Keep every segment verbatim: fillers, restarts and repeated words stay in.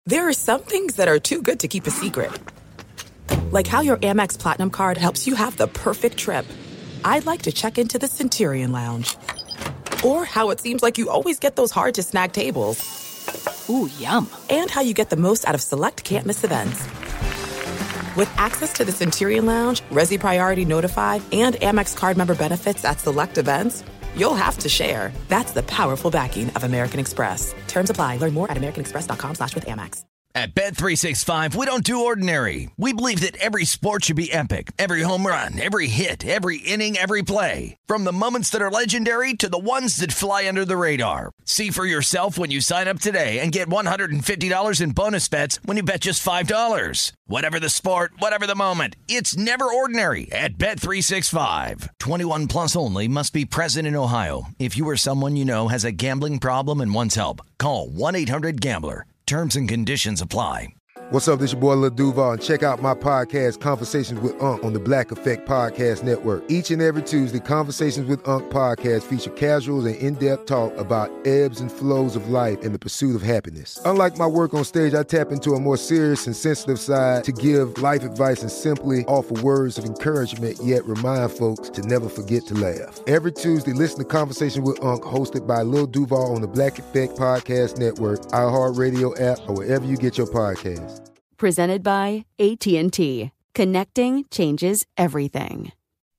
There are some things that are too good to keep a secret. Like how your Amex Platinum card helps you have the perfect trip. I'd like to check into the Centurion Lounge. Or how it seems like you always get those hard-to-snag tables. Ooh, yum. And how you get the most out of select can't-miss events. With access to the Centurion Lounge, Resi Priority Notified, and Amex card member benefits at select events, you'll have to share. That's the powerful backing of American Express. Terms apply. Learn more at americanexpress.com slash with Amex. At Bet three sixty-five, we don't do ordinary. We believe that every sport should be epic. Every home run, every hit, every inning, every play. From the moments that are legendary to the ones that fly under the radar. See for yourself when you sign up today and get one hundred fifty dollars in bonus bets when you bet just five dollars. Whatever the sport, whatever the moment, it's never ordinary at Bet three sixty-five. twenty-one plus only. Must be present in Ohio. If you or someone you know has a gambling problem and wants help, call one eight hundred gambler. Terms and conditions apply. What's up, this your boy Lil Duval, and check out my podcast, Conversations with Unc, on the Black Effect Podcast Network. Each and every Tuesday, Conversations with Unc podcast feature casuals and in-depth talk about ebbs and flows of life and the pursuit of happiness. Unlike my work on stage, I tap into a more serious and sensitive side to give life advice and simply offer words of encouragement, yet remind folks to never forget to laugh. Every Tuesday, listen to Conversation with Unc, hosted by Lil Duval on the Black Effect Podcast Network, iHeartRadio app, or wherever you get your podcasts. Presented by A T and T. Connecting changes everything.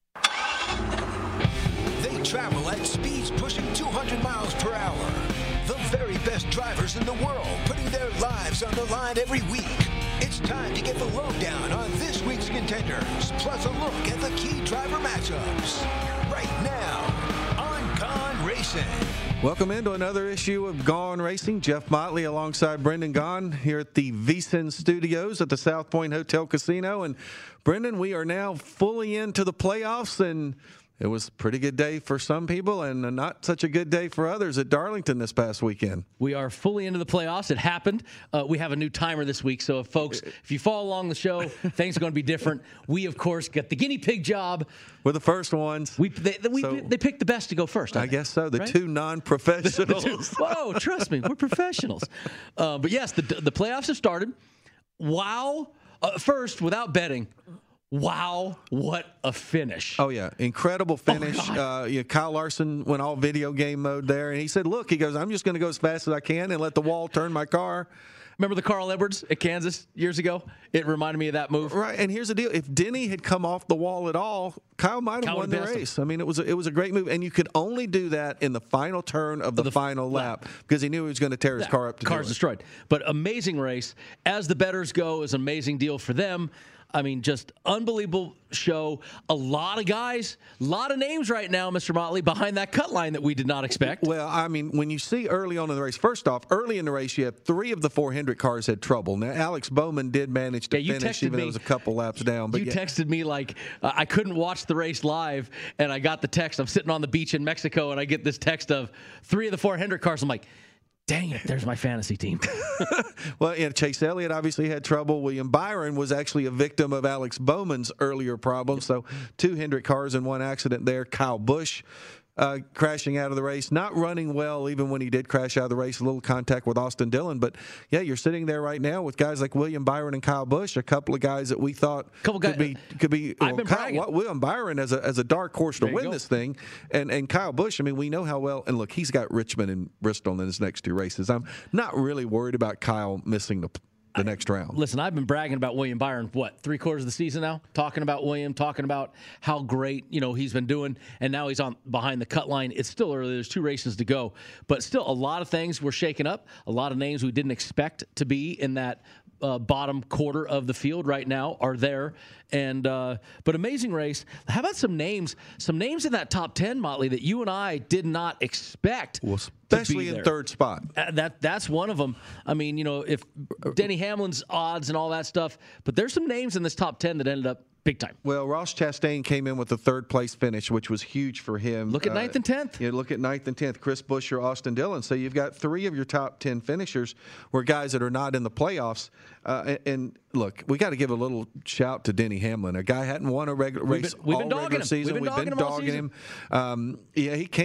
They travel at speeds pushing two hundred miles per hour. The very best drivers in the world putting their lives on the line every week. It's time to get the lowdown on this week's contenders, plus a look at the key driver matchups. Right now on Gone Racing. Welcome into another issue of Gone Racing. Jeff Motley alongside Brendan Gaughan here at the VSiN Studios at the South Point Hotel Casino. And Brendan, we are now fully into the playoffs, and it was a pretty good day for some people and not such a good day for others at Darlington this past weekend. We are fully into the playoffs. It happened. Uh, we have a new timer this week, so if folks, if you follow along the show, things are going to be different. We, of course, get the guinea pig job. We're the first ones. We They, we, so, they picked the best to go first. I, I guess so. The right? two non-professionals. The two, whoa, trust me, we're professionals. Uh, but, yes, the, the playoffs have started. Wow. Uh, first, without betting, wow, what a finish. Oh, yeah. Incredible finish. Oh, uh, you know, Kyle Larson went all video game mode there, and he said, look, he goes, I'm just going to go as fast as I can and let the wall turn my car. Remember the Carl Edwards at Kansas years ago? It reminded me of that move. Right, and here's the deal. If Denny had come off the wall at all, Kyle might have Kyle won the race. Him. I mean, it was a, it was a great move, and you could only do that in the final turn of the, the final lap, lap because he knew he was going to tear his yeah, car up to Car's destroyed. But amazing race. As the bettors go, is an amazing deal for them. I mean, just unbelievable show. A lot of guys, a lot of names right now, Mister Motley, behind that cut line that we did not expect. Well, I mean, when you see early on in the race, first off, early in the race, you have three of the four Hendrick cars had trouble. Now, Alex Bowman did manage to yeah, finish, even though it was a couple laps down. But you yeah. texted me like uh, I couldn't watch the race live, and I got the text. I'm sitting on the beach in Mexico, and I get this text of three of the four Hendrick cars. I'm like, dang it, there's my fantasy team. Well, yeah, Chase Elliott obviously had trouble. William Byron was actually a victim of Alex Bowman's earlier problems. So two Hendrick cars in one accident there. Kyle Busch uh, crashing out of the race, not running well even when he did crash out of the race, a little contact with Austin Dillon. But, yeah, you're sitting there right now with guys like William Byron and Kyle Busch, a couple of guys that we thought couple could guys, be could be. I've well, been Kyle, what, William Byron as a as a dark horse to win go. this thing, and and Kyle Busch. I mean, we know how well. And look, he's got Richmond and Bristol in his next two races. I'm not really worried about Kyle missing the. the next round. Listen, I've been bragging about William Byron, what, three quarters of the season now? Talking about William, talking about how great, you know, he's been doing, and now he's on behind the cut line. It's still early. There's two races to go. But still, a lot of things were shaken up. A lot of names we didn't expect to be in that uh, bottom quarter of the field right now are there. And uh, but amazing race. How about some names? Some names in that top ten, Motley, that you and I did not expect. Well, especially in there. third spot. Uh, that that's one of them. I mean, you know, if Denny Hamlin's odds and all that stuff, but there's some names in this top ten that ended up big time. Well, Ross Chastain came in with a third place finish, which was huge for him. Look at ninth uh, and tenth. Yeah, look at ninth and tenth. Chris Buescher, Austin Dillon. So you've got three of your top ten finishers were guys that are not in the playoffs. Uh, and, and look, we got to give a little shout to Denny Hamlin. A guy hadn't won a regular race we've been, we've all been regular him. season. We've been we've dogging been him. dogging him. Um, yeah, he came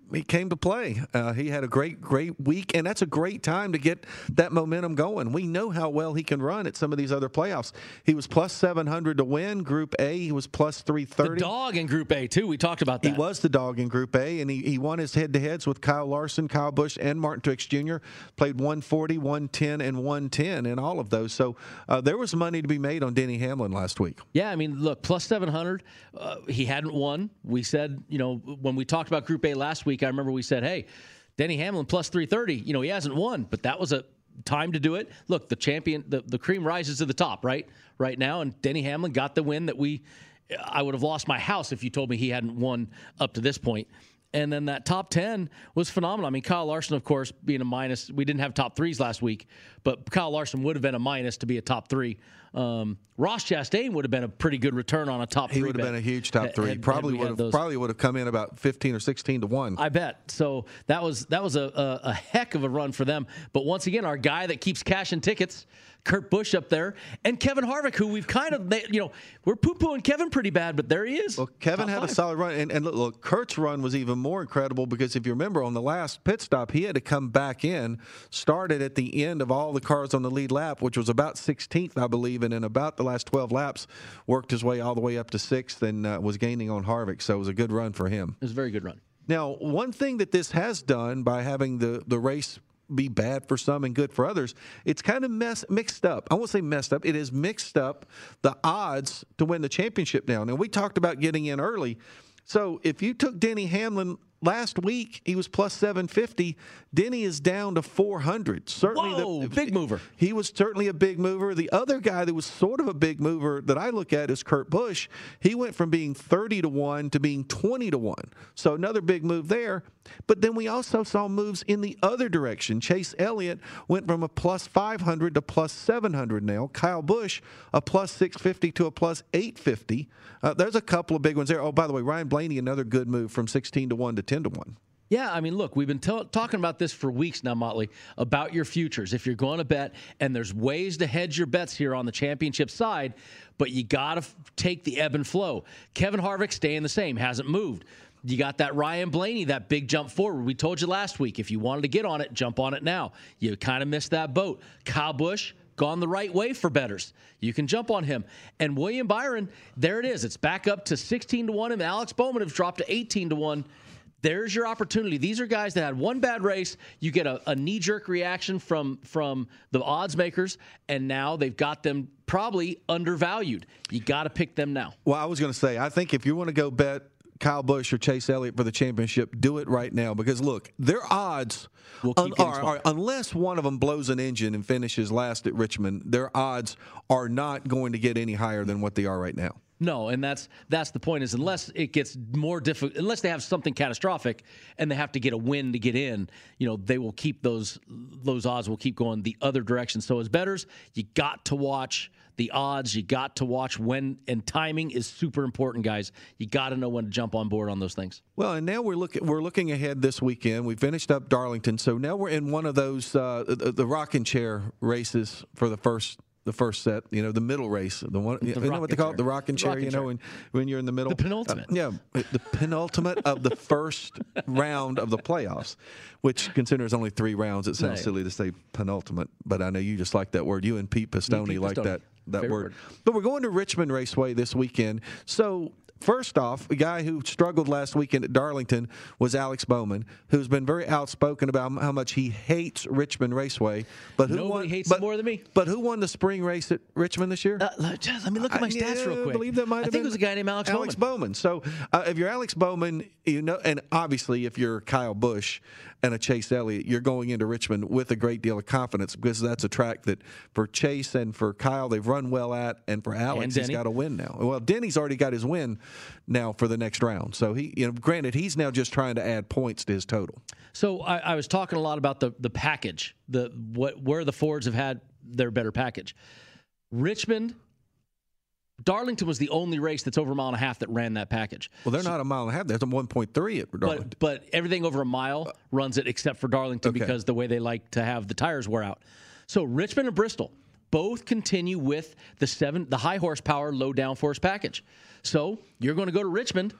he came to play. Uh, he had a great, great week, and that's a great time to get that momentum going. We know how well he can run at some of these other playoffs. He was plus seven hundred to win Group A. He was plus three thirty. The dog in Group A, too. We talked about that. He was the dog in Group A, and he, he won his head-to-heads with Kyle Larson, Kyle Busch, and Martin Truex Junior Played one forty, one ten, and one ten in all of those. So uh, there was money to be made on Denny Hamlin last week. Yeah, I mean, look, plus seven hundred. Uh, he hadn't won. We said, you know, when we talked about Group A last week, I remember we said, hey, Denny Hamlin plus three thirty. You know, he hasn't won, but that was a time to do it. Look, the champion, the, the cream rises to the top, right? Right now, and Denny Hamlin got the win that we, I would have lost my house if you told me he hadn't won up to this point. And then that top ten was phenomenal. I mean, Kyle Larson, of course, being a minus. We didn't have top threes last week, but Kyle Larson would have been a minus to be a top three. Um, Ross Chastain would have been a pretty good return on a top he three. He would have bet. been a huge top three. Had, probably had would have those. probably would have come in about fifteen or sixteen to one. I bet. So that was that was a, a, a heck of a run for them. But once again, our guy that keeps cashing tickets, Kurt Busch up there, and Kevin Harvick, who we've kind of, you know, we're poo-pooing Kevin pretty bad, but there he is. Well, Kevin had five. a solid run, and, and look, look, Kurt's run was even more incredible because if you remember on the last pit stop, he had to come back in, started at the end of all the cars on the lead lap, which was about sixteenth, I believe, and in about the last twelve laps, worked his way all the way up to sixth and uh, was gaining on Harvick, so it was a good run for him. It was a very good run. Now, one thing that this has done by having the, the race be bad for some and good for others, it's kind of mess, mixed up. I won't say messed up. It has mixed up the odds to win the championship now. Now, we talked about getting in early. So if you took Denny Hamlin last week, he was plus seven fifty. Denny is down to four hundred. Certainly Whoa, the, big mover. He was certainly a big mover. The other guy that was sort of a big mover that I look at is Kurt Busch. He went from being thirty to one to being twenty to one. So another big move there. But then we also saw moves in the other direction. Chase Elliott went from a plus five hundred to plus seven hundred now. Kyle Busch, a plus six fifty to a plus eight fifty. Uh, there's a couple of big ones there. Oh, by the way, Ryan Blaney, another good move from sixteen to one to ten to one. Yeah, I mean, look, we've been t- talking about this for weeks now, Motley, about your futures. If you're going to bet, and there's ways to hedge your bets here on the championship side, but you got to f- take the ebb and flow. Kevin Harvick staying the same, hasn't moved. You got that Ryan Blaney, that big jump forward. We told you last week, if you wanted to get on it, jump on it now. You kind of missed that boat. Kyle Busch, gone the right way for bettors. You can jump on him. And William Byron, there it is. It's back up to sixteen to one, and Alex Bowman has dropped to eighteen to one. There's your opportunity. These are guys that had one bad race. You get a, a knee-jerk reaction from, from the odds makers, and now they've got them probably undervalued. You got to pick them now. Well, I was going to say, I think if you want to go bet Kyle Busch or Chase Elliott for the championship, do it right now because, look, their odds, we'll un- are, are, unless one of them blows an engine and finishes last at Richmond, their odds are not going to get any higher than what they are right now. No, and that's that's the point is unless it gets more difficult, unless they have something catastrophic and they have to get a win to get in, you know, they will keep those those odds will keep going the other direction. So as bettors, you got to watch the odds. You got to watch when, and timing is super important, guys. You got to know when to jump on board on those things. Well, and now we're looking we're looking ahead this weekend. We finished up Darlington, so now we're in one of those uh, the, the rocking chair races for the first. The first set, you know, the middle race, the one, the you know what they call chair. it, the rocking chair. You know, when when you're in the middle, the penultimate. Uh, yeah, the penultimate of the first round of the playoffs, which considers only three rounds. It sounds right. silly to say penultimate, but I know you just like that word. You and Pete Pistone Pete like Pistone. that that word. word. But we're going to Richmond Raceway this weekend, so. First off, a guy who struggled last weekend at Darlington was Alex Bowman, who's been very outspoken about how much he hates Richmond Raceway. But who Nobody won, hates but, it more than me. But who won the spring race at Richmond this year? Uh, let me look at my I, stats yeah, real quick. I believe that might have I think been it was a guy named Alex, Alex Bowman. Bowman. So uh, if you're Alex Bowman, you know, and obviously if you're Kyle Busch and a Chase Elliott, you're going into Richmond with a great deal of confidence because that's a track that for Chase and for Kyle they've run well at, and for Alex and he's got a win now. Well, Denny's already got his win now for the next round. So he, you know, granted he's now just trying to add points to his total. So I, I was talking a lot about the the package, the what where the Fords have had their better package. Richmond. Darlington was the only race that's over a mile and a half that ran that package. Well, they're so, not a mile and a half. There's a one point three at Darlington. But, but everything over a mile runs it except for Darlington okay. because the way they like to have the tires wear out. So Richmond and Bristol both continue with the seven, the high horsepower, low downforce package. So you're going to go to Richmond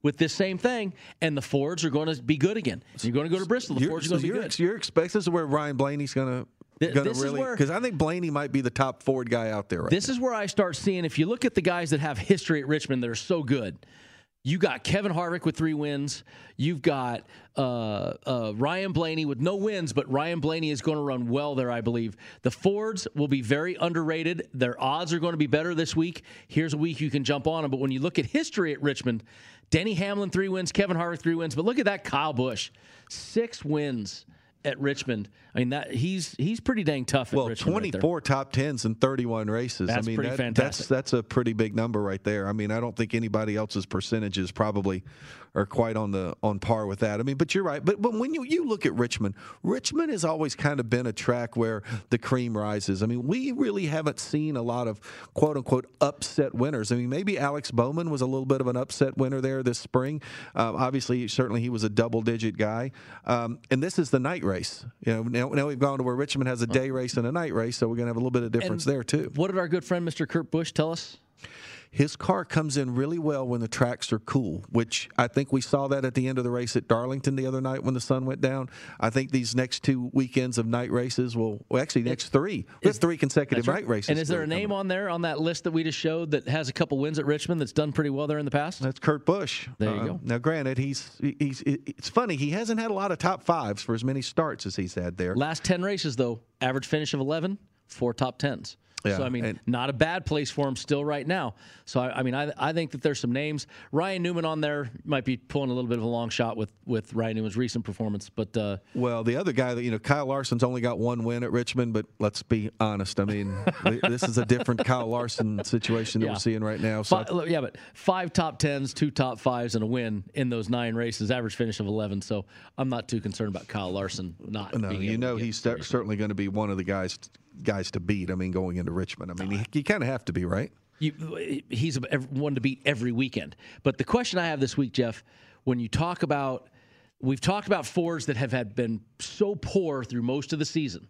with this same thing, and the Fords are going to be good again. So you're going to go to Bristol. The you're, Fords are so going to be you're, good. You're expect, this is where Ryan Blaney's going to Th- Gonna this is really, where because I think Blaney might be the top Ford guy out there right This now. is where I start seeing, if you look at the guys that have history at Richmond that are so good, you got Kevin Harvick with three wins. You've got uh, uh, Ryan Blaney with no wins, but Ryan Blaney is going to run well there, I believe. The Fords will be very underrated. Their odds are going to be better this week. Here's a week you can jump on them. But when you look at history at Richmond, Denny Hamlin, three wins. Kevin Harvick, three wins. But look at that Kyle Busch, six wins at Richmond. I mean, that he's he's pretty dang tough at well, Richmond. Well, twenty-four right top tens and thirty-one races. That's I mean, pretty that, fantastic. That's, that's a pretty big number right there. I mean, I don't think anybody else's percentages probably are quite on the on par with that. I mean, but you're right. But but when you, you look at Richmond, Richmond has always kind of been a track where the cream rises. I mean, we really haven't seen a lot of quote unquote upset winners. I mean, maybe Alex Bowman was a little bit of an upset winner there this spring. Um, obviously, certainly he was a double digit guy. Um, and this is the night race. You know, now, now we've gone to where Richmond has a day race and a night race, so we're going to have a little bit of difference And there too. What did our good friend Mister Kurt Busch tell us? His car comes in really well when the tracks are cool, which I think we saw that at the end of the race at Darlington the other night when the sun went down. I think these next two weekends of night races will, well, actually, next three. We have three consecutive Right. night races. And is there a name on there on that list that we just showed that has a couple wins at Richmond that's done pretty well there in the past? That's Kurt Busch. There you uh, go. Now, granted, he's he's it's funny. He hasn't had a lot of top fives for as many starts as he's had there. Last ten races, though, average finish of eleven, four top tens. Yeah, so, I mean, and, not a bad place for him still right now. So, I, I mean, I, I think that there's some names. Ryan Newman on there might be pulling a little bit of a long shot with, with Ryan Newman's recent performance. But uh, well, the other guy that, you know, Kyle Larson's only got one win at Richmond, but let's be honest. I mean, this is a different Kyle Larson situation that Yeah. we're seeing right now. So. Five, yeah, but five top tens, two top fives, and a win in those nine races, average finish of eleven. So I'm not too concerned about Kyle Larson not No, being you able know to get he's cer- certainly going to be one of the guys guys to beat. I mean, going into Richmond. I mean, he, you kind of have to be, right? You, he's a, one to beat every weekend. But the question I have this week, Jeff, when you talk about, we've talked about Fords that have had been so poor through most of the season.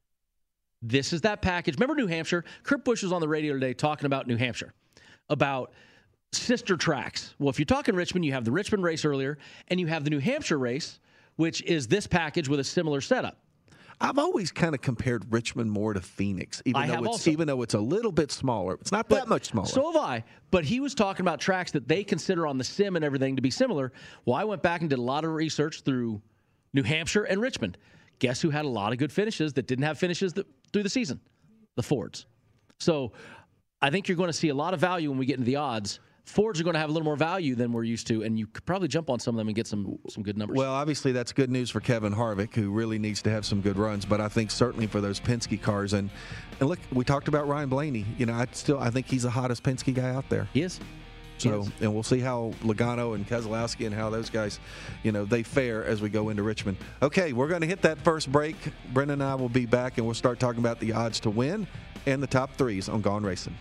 This is that package. Remember New Hampshire? Kurt Busch was on the radio today talking about New Hampshire, about sister tracks. Well, if you're talking Richmond, you have the Richmond race earlier, and you have the New Hampshire race, which is this package with a similar setup. I've always kind of compared Richmond more to Phoenix, even I though have it's also. even though it's a little bit smaller. It's not But that much smaller. So have I. But he was talking about tracks that they consider on the sim and everything to be similar. Well, I went back and did a lot of research through New Hampshire and Richmond. Guess who had a lot of good finishes that didn't have finishes that, through the season? The Fords. So I think you're going to see a lot of value when we get into the odds. Fords are going to have a little more value than we're used to, and you could probably jump on some of them and get some some good numbers. Well, obviously that's good news for Kevin Harvick, who really needs to have some good runs. But I think certainly for those Penske cars, and and look, we talked about Ryan Blaney. You know, I still I think he's the hottest Penske guy out there. He is. So, and we'll see how Logano and Keselowski and how those guys, you know, they fare as we go into Richmond. Okay, we're going to hit that first break. Brendan and I will be back, and we'll start talking about the odds to win and the top threes on Gone Racing.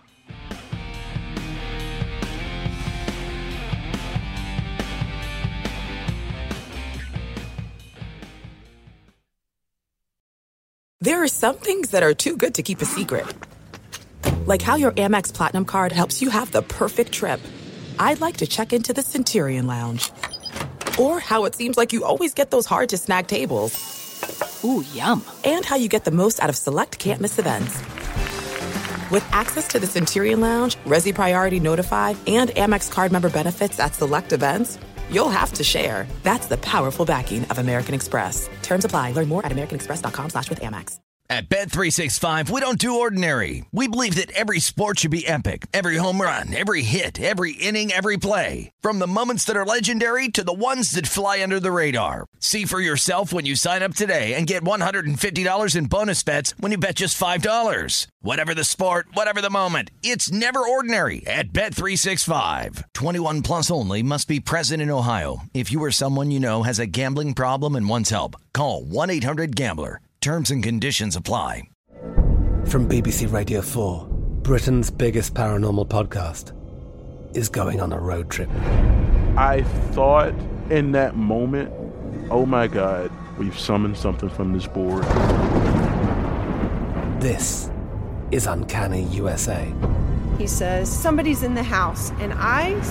There are some things that are too good to keep a secret. Like how your Amex Platinum card helps you have the perfect trip. I'd like to check into the Centurion Lounge. Or how it seems like you always get those hard-to-snag tables. Ooh, yum. And how you get the most out of select can't-miss events. With access to the Centurion Lounge, Resi Priority Notify, and Amex card member benefits at select events, you'll have to share. That's the powerful backing of American Express. Terms apply. Learn more at americanexpress.com slash with Amex. At Bet three sixty-five, we don't do ordinary. We believe that every sport should be epic. Every home run, every hit, every inning, every play. From the moments that are legendary to the ones that fly under the radar. See for yourself when you sign up today and get one hundred fifty dollars in bonus bets when you bet just five dollars. Whatever the sport, whatever the moment, it's never ordinary at Bet three sixty-five. twenty-one plus only. Must be present in Ohio. If you or someone you know has a gambling problem and wants help, call one eight hundred gambler. Terms and conditions apply. From B B C Radio four, Britain's biggest paranormal podcast is going on a road trip. I thought in that moment, oh my God, we've summoned something from this board. This is Uncanny U S A. He says, somebody's in the house, and I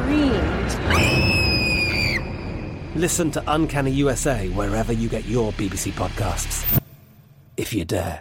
screamed. Listen to Uncanny U S A wherever you get your B B C podcasts, if you dare.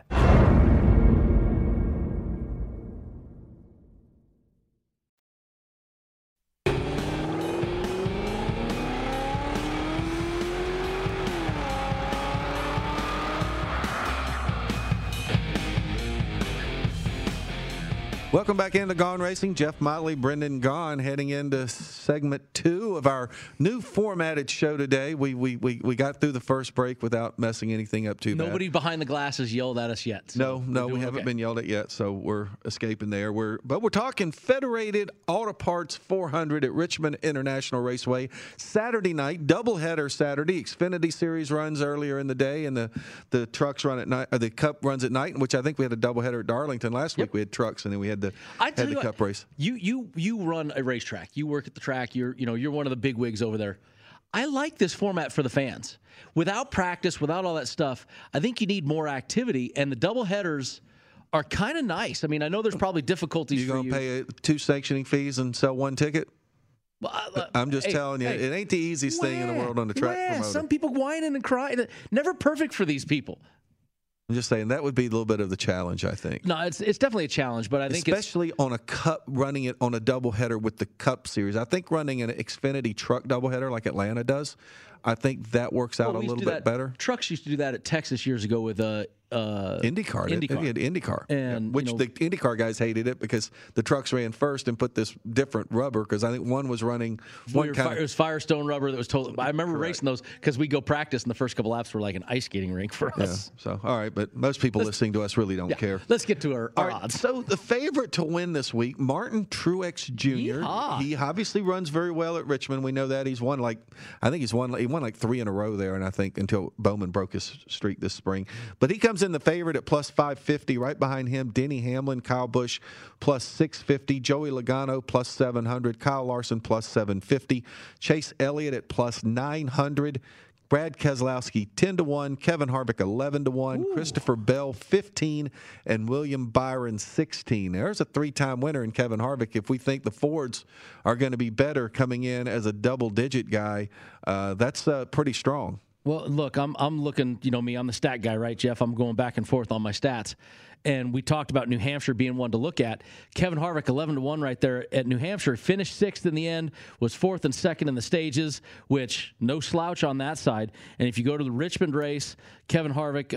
Welcome back into Gone Racing. Jeff Motley, Brendan Gaughan, heading into segment two of our new formatted show today. We we we, we got through the first break without messing anything up too bad. Nobody behind the glass has yelled at us yet. So no, no, we haven't okay. been yelled at yet, so we're escaping there. We're but we're talking Federated Auto Parts four hundred at Richmond International Raceway Saturday night, doubleheader Saturday. Xfinity Series runs earlier in the day, and the the trucks run at night. Or the Cup runs at night, which I think we had a doubleheader at Darlington last yep. week. We had trucks, and then we had the I tell had the you Cup what, race. You you you run a racetrack. You work at the track. You're you know you're one of the big wigs over there. I like this format for the fans. Without practice, without all that stuff, I think you need more activity. And the double headers are kind of nice. I mean, I know there's probably difficulties. You for gonna pay two sanctioning fees and sell one ticket? Well, uh, I'm just hey, telling you, hey, it ain't the easiest wah, thing in the world on the track. Yeah, some people whining and crying. Never perfect for these people. I'm just saying that would be a little bit of the challenge, I think. No, it's it's definitely a challenge, but I think especially it's, on a Cup, running it on a doubleheader with the Cup Series. I think running an Xfinity truck doubleheader like Atlanta does, I think that works out well, a little bit that, better. Trucks used to do that at Texas years ago with uh, uh, IndyCar. IndyCar. It, it, IndyCar. And, yeah, which you know, the IndyCar guys hated it because the trucks ran first and put this different rubber because I think one was running one we kind fi- of. It was Firestone rubber that was total. I remember Correct. racing those because we go practice and the first couple laps were like an ice skating rink for us. Yeah, so, all right, but most people let's, listening to us really don't yeah, care. Let's get to our, our all right, odds. So the favorite to win this week, Martin Truex Junior Yeehaw. He obviously runs very well at Richmond. We know that he's won like I think he's won he won like three in a row there, and I think until Bowman broke his streak this spring. But he comes in the favorite at plus five fifty. Right behind him, Denny Hamlin, Kyle Busch plus six fifty, Joey Logano plus seven hundred, Kyle Larson plus seven fifty, Chase Elliott at plus nine hundred. Brad Keselowski ten to one, Kevin Harvick eleven to one, Ooh. Christopher Bell fifteen, and William Byron sixteen. There's a three-time winner in Kevin Harvick. If we think the Fords are going to be better coming in as a double-digit guy, uh, that's uh, pretty strong. Well, look, I'm I'm looking, you know me, I'm the stat guy, right, Jeff? I'm going back and forth on my stats. And we talked about New Hampshire being one to look at. Kevin Harvick, eleven to one right there at New Hampshire. Finished sixth in the end, was fourth and second in the stages, which no slouch on that side. And if you go to the Richmond race, Kevin Harvick,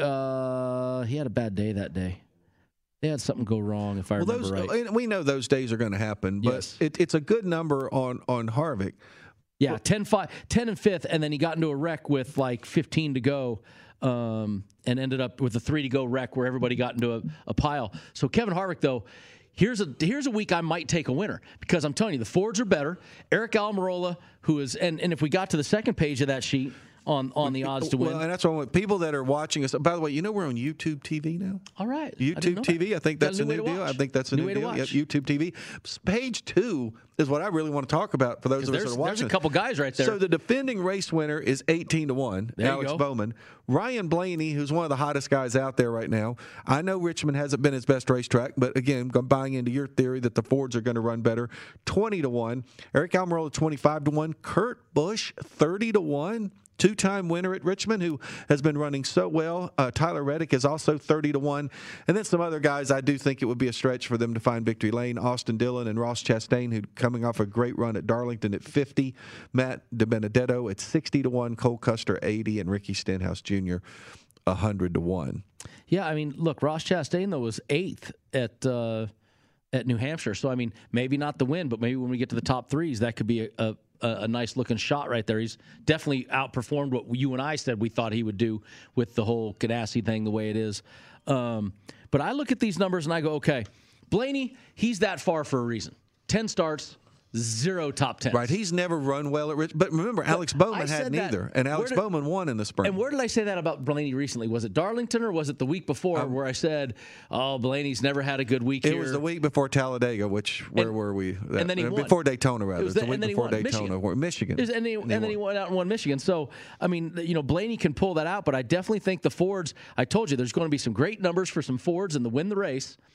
uh, he had a bad day that day. They had something go wrong, if I well, remember those, right. We know those days are going to happen, but yes. it, it's a good number on, on Harvick. Yeah, ten, five, ten and fifth, and then he got into a wreck with like fifteen to go. Um, and ended up with a three to go wreck where everybody got into a, a pile. So Kevin Harvick, though, here's a here's a week I might take a winner because I'm telling you the Fords are better. Eric Almirola, who is and, and if we got to the second page of that sheet on on the odds to win, well, and that's what people that are watching us. By the way, you know we're on YouTube T V now. All right, YouTube T V. That. I think that's a new, new deal. I think that's a new, new, way deal. To watch. Yep, YouTube T V. Page two is what I really want to talk about for those of us that are watching. There's a couple guys right there. So the defending race winner is eighteen to one, there Alex Bowman. Ryan Blaney, who's one of the hottest guys out there right now. I know Richmond hasn't been his best racetrack, but again, I'm buying into your theory that the Fords are going to run better. twenty to one. Eric Almirola, twenty-five to one. Kurt Busch, thirty to one. Two-time winner at Richmond who has been running so well. Uh, Tyler Reddick is also thirty to one. And then some other guys I do think it would be a stretch for them to find victory lane. Austin Dillon and Ross Chastain, who coming off a great run at Darlington at fifty. Matt DiBenedetto at sixty to one. Cole Custer eighty. And Ricky Stenhouse Junior one hundred to one. Yeah, I mean, look, Ross Chastain, though, was eighth at uh, at New Hampshire. So, I mean, maybe not the win, but maybe when we get to the top threes, that could be a, a a nice looking shot right there. He's definitely outperformed what you and I said we thought he would do with the whole Ganassi thing the way it is. Um, but I look at these numbers and I go, okay, Blaney, he's that far for a reason. ten starts, zero top tens. Right, he's never run well at Rich. But remember, but Alex Bowman hadn't either, and Alex did, Bowman won in the spring. And where did I say that about Blaney recently? Was it Darlington or was it the week before um, where I said, "Oh, Blaney's never had a good week it here"? It was the week before Talladega, which where and, were we? That, and then he won. Before Daytona, rather. It was the, the week and then before he won. Daytona, Michigan. Michigan. Was, and, then he, and, and then he went out and won Michigan. So, I mean, you know, Blaney can pull that out, but I definitely think the Fords. I told you, there's going to be some great numbers for some Fords and to win the race.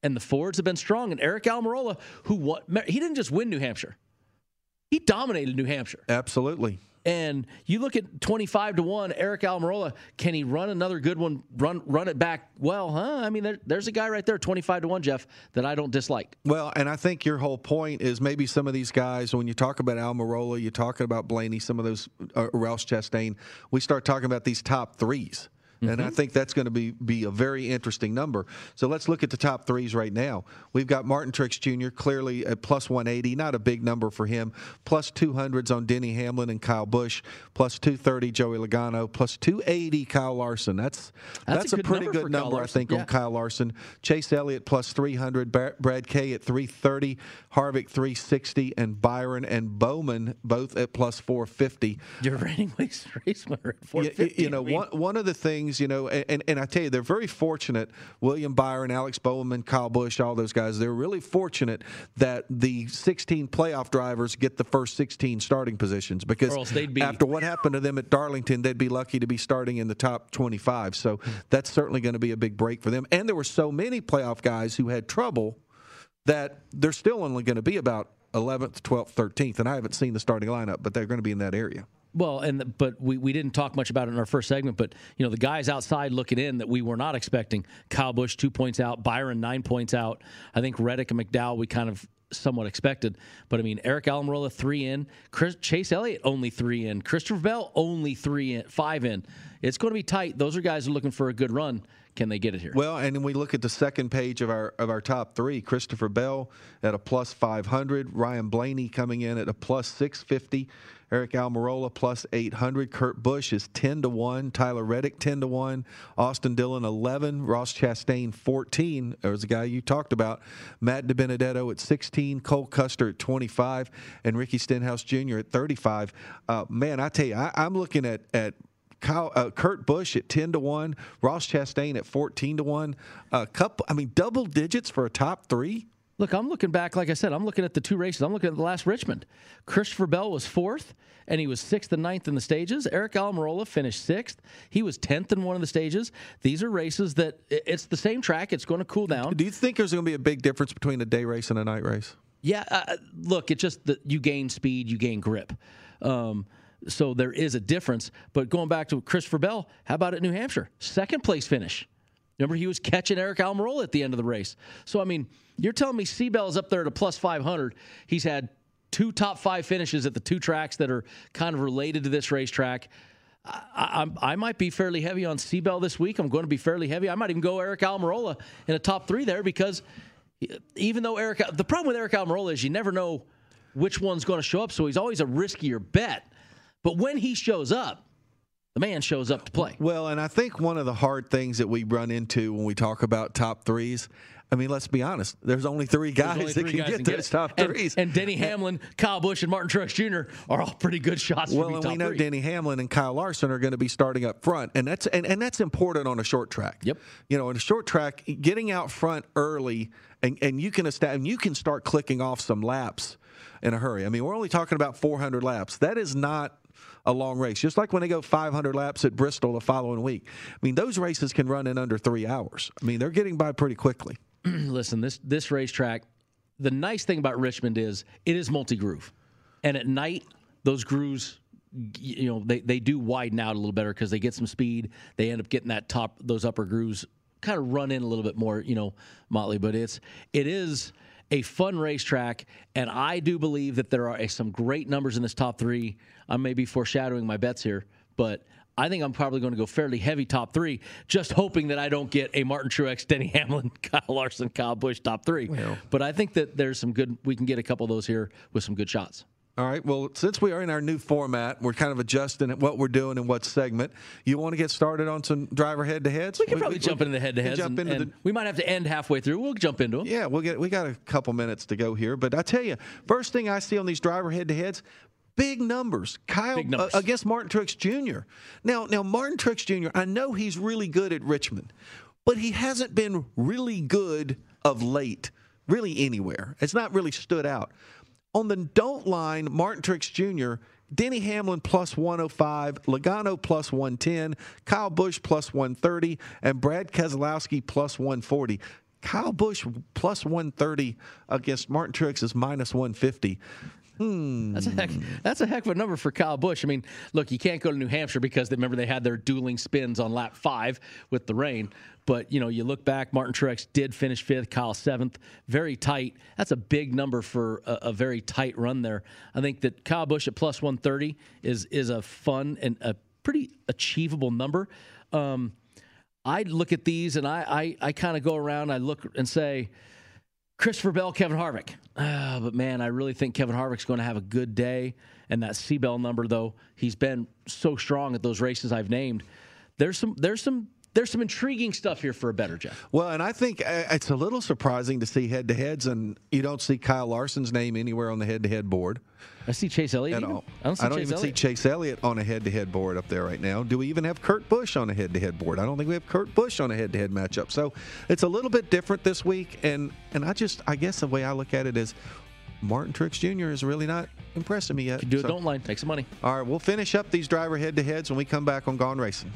And the Fords have been strong. And Eric Almirola, who won, he didn't just win New Hampshire. He dominated New Hampshire. Absolutely. And you look at twenty-five to one, Eric Almirola, can he run another good one, run run it back well, huh? I mean, there, there's a guy right there, twenty-five to one, Jeff, that I don't dislike. Well, and I think your whole point is maybe some of these guys, when you talk about Almirola, you're talking about Blaney, some of those, uh, Ross Chastain, we start talking about these top threes. And I think that's going to be, be a very interesting number. So let's look at the top threes right now. We've got Martin Truex Junior clearly at plus one eighty, not a big number for him. Plus two hundreds on Denny Hamlin and Kyle Busch. Plus two thirty Joey Logano. Plus two eighty Kyle Larson. That's that's, that's a, a pretty number good number, I think, yeah. on Kyle Larson. Chase Elliott plus three hundred. Brad Kay at three thirty. Harvick three sixty. And Byron and Bowman both at plus four fifty. You're rating race winner at four fifty. You, you know, one, one of the things, you know, and, and I tell you, they're very fortunate. William Byron, Alex Bowman, Kyle Busch, all those guys, they're really fortunate that the sixteen playoff drivers get the first sixteen starting positions because be, after what happened to them at Darlington, they'd be lucky to be starting in the top twenty-five. So that's certainly going to be a big break for them. And there were so many playoff guys who had trouble that they're still only going to be about eleventh, twelfth, thirteenth. And I haven't seen the starting lineup, but they're going to be in that area. Well, and but we, we didn't talk much about it in our first segment, but, you know, the guys outside looking in that we were not expecting, Kyle Busch, two points out, Byron, nine points out. I think Reddick and McDowell we kind of somewhat expected. But, I mean, Eric Almirola, three in. Chris, Chase Elliott, only three in. Christopher Bell, only three in, five in. It's going to be tight. Those are guys who are looking for a good run. Can they get it here? Well, and then we look at the second page of our of our top three. Christopher Bell at a plus five hundred. Ryan Blaney coming in at a plus six fifty. Eric Almirola plus eight hundred. Kurt Busch is ten to one. Tyler Reddick ten to one. Austin Dillon eleven. Ross Chastain fourteen. There was a guy you talked about. Matt DiBenedetto at sixteen. Cole Custer at twenty-five. And Ricky Stenhouse Junior at thirty-five. Uh, man, I tell you, I, I'm looking at at Kyle, uh, Kurt Busch at ten to one, Ross Chastain at fourteen to one. A uh, couple, I mean, double digits for a top three. Look, I'm looking back, like I said, I'm looking at the two races. I'm looking at the last Richmond. Christopher Bell was fourth, and he was sixth and ninth in the stages. Eric Almirola finished sixth. He was tenth in one of the stages. These are races that it's the same track. It's going to cool down. Do you think there's going to be a big difference between a day race and a night race? Yeah, uh, look, it's just that you gain speed, you gain grip. Um, So there is a difference. But going back to Christopher Bell, how about at New Hampshire? Second place finish. Remember, he was catching Eric Almirola at the end of the race. So, I mean, you're telling me Seabell is up there at a plus five hundred. He's had two top five finishes at the two tracks that are kind of related to this racetrack. I, I, I might be fairly heavy on Seabell this week. I'm going to be fairly heavy. I might even go Eric Almirola in a top three there because even though Eric – the problem with Eric Almirola is you never know which one's going to show up, so he's always a riskier bet. But when he shows up, the man shows up to play. Well, and I think one of the hard things that we run into when we talk about top threes, I mean, let's be honest, there's only three guys only that three can guys get can to get those it. top and, threes. And Denny Hamlin, Kyle Busch, and Martin Truex Junior are all pretty good shots well, for me and top we know three. Denny Hamlin and Kyle Larson are going to be starting up front, and that's and, and that's important on a short track. Yep. You know, in a short track, getting out front early, and, and you can establish, and you can start clicking off some laps in a hurry. I mean, we're only talking about four hundred laps. That is not a long race. Just like when they go five hundred laps at Bristol the following week. I mean, those races can run in under three hours. I mean, they're getting by pretty quickly. Listen, this this racetrack, the nice thing about Richmond is it is multi-groove. And at night, those grooves, you know, they, they do widen out a little better because they get some speed. They end up getting that top, those upper grooves kind of run in a little bit more, you know, Motley. But it's it is a fun racetrack, and I do believe that there are some great numbers in this top three. I may be foreshadowing my bets here, but I think I'm probably going to go fairly heavy top three, just hoping that I don't get a Martin Truex, Denny Hamlin, Kyle Larson, Kyle Busch top three. Well, but I think that there's some good, we can get a couple of those here with some good shots. All right. Well, since we are in our new format, we're kind of adjusting what we're doing in what segment. You want to get started on some driver head-to-heads? We can probably we, jump we, into the head-to-heads. Jump and, into and the, we might have to end halfway through. We'll jump into them. Yeah, we'll get. We got a couple minutes to go here, but I tell you, first thing I see on these driver head-to-heads. Big numbers. Kyle Big numbers. Uh, against Martin Truex Junior Now, now Martin Truex Junior, I know he's really good at Richmond, but he hasn't been really good of late, really anywhere. It's not really stood out. On the don't line, Martin Truex Junior, Denny Hamlin plus one oh five, Logano plus one ten, Kyle Busch plus one thirty, and Brad Keselowski plus one forty. Kyle Busch plus one thirty against Martin Truex is minus one fifty. Hmm. That's a heck. That's a heck of a number for Kyle Busch. I mean, look, you can't go to New Hampshire because they, remember they had their dueling spins on lap five with the rain. But you know, you look back, Martin Truex did finish fifth, Kyle seventh, very tight. That's a big number for a, a very tight run there. I think that Kyle Busch at plus one thirty is is a fun and a pretty achievable number. Um, I look at these and I I, I kind of go around. I look and say, Christopher Bell, Kevin Harvick. Uh, but, man, I really think Kevin Harvick's going to have a good day. And that C-Bell number, though, he's been so strong at those races I've named. There's some there's some, there's some intriguing stuff here for a better, Jeff. Well, and I think it's a little surprising to see head-to-heads, and you don't see Kyle Larson's name anywhere on the head-to-head board. I see Chase Elliott. At all. I don't, see I don't Chase even Elliott. see Chase Elliott on a head-to-head board up there right now. Do we even have Kurt Busch on a head-to-head board? I don't think we have Kurt Busch on a head-to-head matchup. So it's a little bit different this week, and and I just I guess the way I look at it is Martin Truex Junior is really not impressing me yet. You do it, so, don't line, take some money. All right, we'll finish up these driver head-to-heads when we come back on Gone Racing.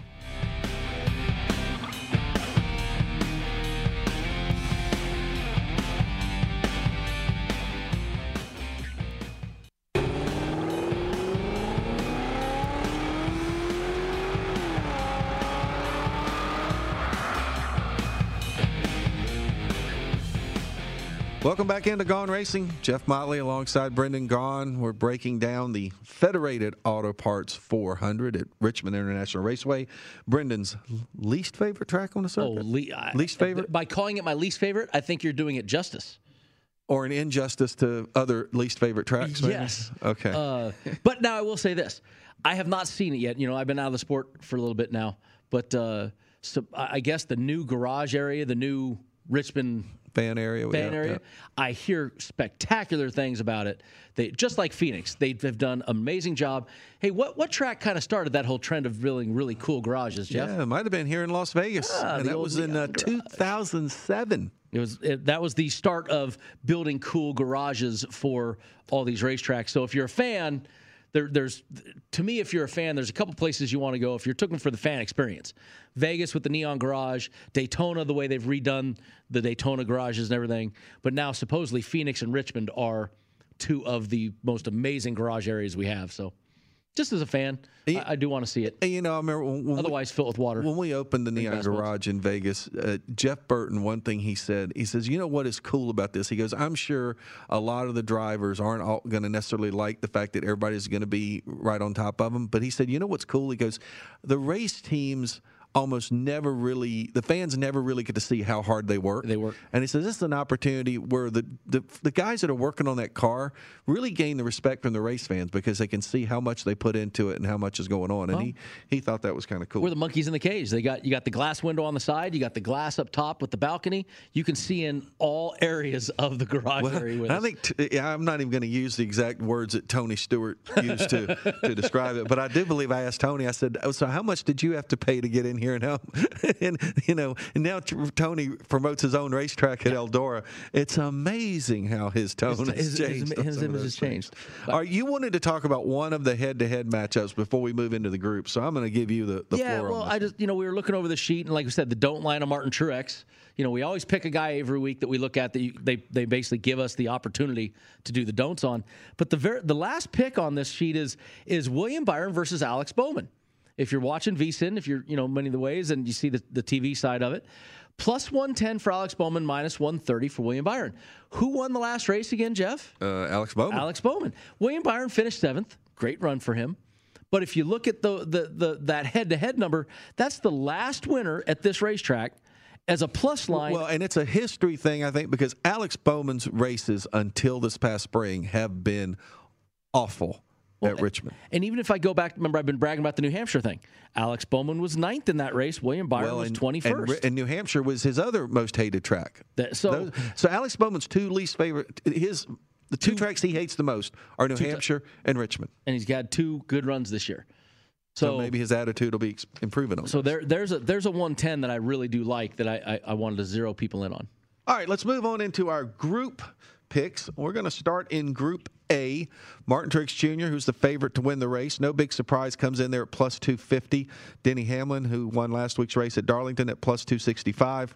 Welcome back into Gone Racing. Jeff Motley alongside Brendan Gaughan. We're breaking down the Federated Auto Parts four hundred at Richmond International Raceway. Brendan's least favorite track on the circuit? Oh, le- I, least favorite? By calling it my least favorite, I think you're doing it justice. Or an injustice to other least favorite tracks? Maybe? Yes. Okay. Uh, but now I will say this. I have not seen it yet. You know, I've been out of the sport for a little bit now. But uh, so I guess the new garage area, the new Richmond fan area. Fan yeah, area. yeah. I hear spectacular things about it. They just like Phoenix. They have done an amazing job. Hey, what what track kind of started that whole trend of building really cool garages, Jeff? Yeah, it might have been here in Las Vegas. Ah, and the that old was in uh, two thousand seven. It was it, that was the start of building cool garages for all these racetracks. So if you're a fan, there, there's to me, if you're a fan, there's a couple places you want to go if you're looking for the fan experience. Vegas with the neon garage, Daytona, the way they've redone the Daytona garages and everything. But now supposedly Phoenix and Richmond are two of the most amazing garage areas we have. So just as a fan, I, I do want to see it. You know, I remember when, when otherwise we, filled with water. When we opened the Neon Garage in Vegas, uh, Jeff Burton, one thing he said, he says, you know what is cool about this? He goes, I'm sure a lot of the drivers aren't all going to necessarily like the fact that everybody's going to be right on top of them. But he said, you know what's cool? He goes, the race teams almost never really, the fans never really get to see how hard they work. They work. And he says this is an opportunity where the, the the guys that are working on that car really gain the respect from the race fans because they can see how much they put into it and how much is going on. And well, he, he thought that was kind of cool. We're the monkeys in the cage. They got you got the glass window on the side, you got the glass up top with the balcony. You can see in all areas of the garage well, area with I us. think t- yeah, I'm not even going to use the exact words that Tony Stewart used to to describe it, but I do believe I asked Tony. I said, "Oh, so how much did you have to pay to get in here and help?" and you know, and now t- Tony promotes his own racetrack at Eldora. It's amazing how his tone his, has his, changed. His, his image has changed. But, All right, you wanted to talk about one of the head-to-head matchups before we move into the group, so I'm going to give you the, the yeah, floor. well, on this. I just you know we were looking over the sheet and like we said, the don't line of Martin Truex. You know, we always pick a guy every week that we look at that you, they they basically give us the opportunity to do the don'ts on. But the ver- the last pick on this sheet is is William Byron versus Alex Bowman. If you're watching V S I N, if you're, you know, many of the ways, and you see the, the T V side of it, plus one ten for Alex Bowman, minus one thirty for William Byron. Who won the last race again, Jeff? Uh, Alex Bowman. Alex Bowman. William Byron finished seventh. Great run for him. But if you look at the the the that head-to-head number, that's the last winner at this racetrack as a plus line. Well, and it's a history thing, I think, because Alex Bowman's races until this past spring have been awful. Well, at Richmond. And even if I go back, remember I've been bragging about the New Hampshire thing. Alex Bowman was ninth in that race. William Byron well, was and, twenty-first. And, and New Hampshire was his other most hated track. That, so, Those, so Alex Bowman's two least favorite, his the two, two tracks he hates the most are New Hampshire t- and Richmond. And he's got two good runs this year. So, so maybe his attitude will be improving on. So there, there's a there's a one ten that I really do like that I, I I wanted to zero people in on. All right, let's move on into our group picks. We're going to start in Group A. Martin Truex Junior, who's the favorite to win the race. No big surprise, comes in there at plus two fifty. Denny Hamlin, who won last week's race at Darlington, at plus two sixty-five.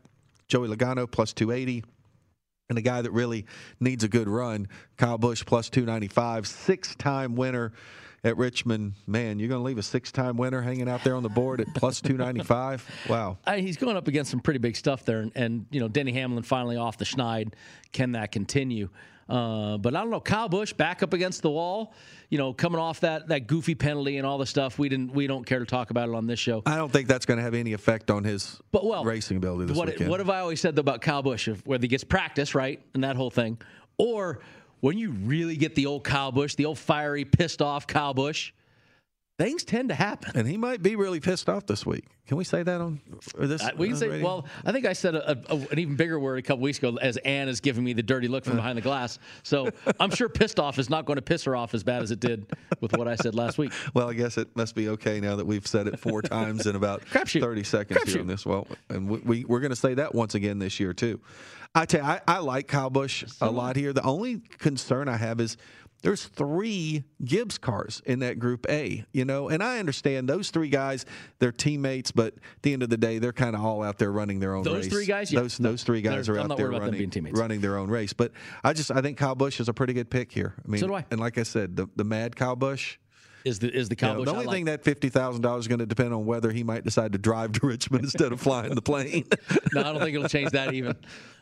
Joey Logano plus two eighty. And a guy that really needs a good run, Kyle Busch plus two ninety-five, six-time winner at Richmond. Man, you're going to leave a six-time winner hanging out there on the board at plus two ninety-five? Wow. I, he's going up against some pretty big stuff there. And, and, you know, Denny Hamlin finally off the schneid. Can that continue? Uh, but I don't know. Kyle Busch back up against the wall, you know, coming off that that goofy penalty and all the stuff. We didn't. We don't care to talk about it on this show. I don't think that's going to have any effect on his but, well, racing ability this what, weekend. What have I always said, though, about Kyle Busch? If, whether he gets practice, right, and that whole thing, or when you really get the old Kyle Busch, the old fiery, pissed off Kyle Busch, things tend to happen. And he might be really pissed off this week. Can we say that on or this? Uh, we can say, radio? well, I think I said a, a, an even bigger word a couple weeks ago as Ann is giving me the dirty look from behind the glass. So I'm sure pissed off is not going to piss her off as bad as it did with what I said last week. Well, I guess it must be okay now that we've said it four times in about thirty seconds Crapshoot. here on this. Well, and we, we, we're going to say that once again this year, too. I tell you, I, I like Kyle Busch a lot here. The only concern I have is there's three Gibbs cars in that Group A, you know, and I understand those three guys, they're teammates, but at the end of the day, they're kind of all out there running their own those race. Those three guys? Yeah. Those, those three guys They're, are I'm out not there worried about them running, being teammates. running their own race. But I just, I think Kyle Busch is a pretty good pick here. I mean, So do I. And like I said, the, the mad Kyle Busch. Is the is the Kyle You know, Busch the I only like. thing that fifty thousand dollars is going to depend on whether he might decide to drive to Richmond instead of flying the plane. No, I don't think it'll change that even.